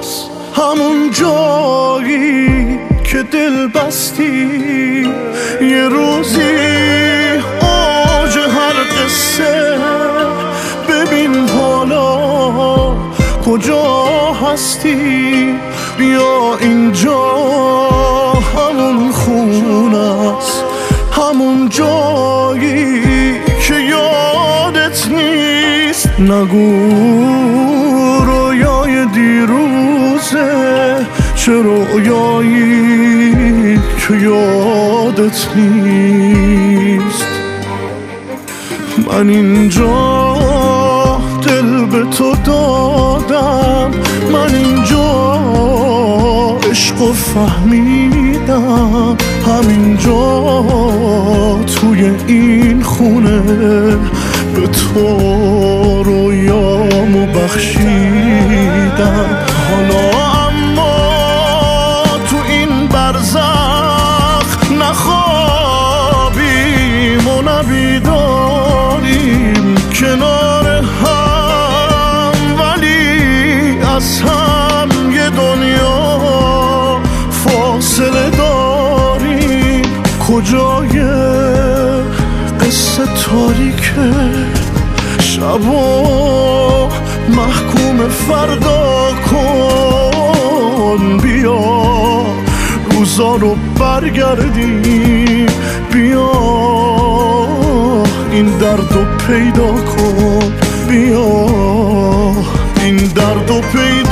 کجاست همون جایی که دل بستی یه روزی اوج هر قصه. ببین حالا کجا هستی، بیا اینجا همون خونه است، همون جایی که یادت نیست. نگو رویای دیروزه، چه رویایی که یادت نیست. من اینجا دل به تو دادم، من اینجا عشقو فهمیدم، همینجا توی این خونه به تو رویامو بخشیدم. حالا اما تو این برزخ نخوابیم و نبیداریم کنار هم، ولی از هم یه دنیا فاصله داریم. کجای قصه تاریکه، شبا محکوم فردا کن. بیا روزا رو برگردیم، بیا این درد رو پیدا کن، بیا این درد رو پیدا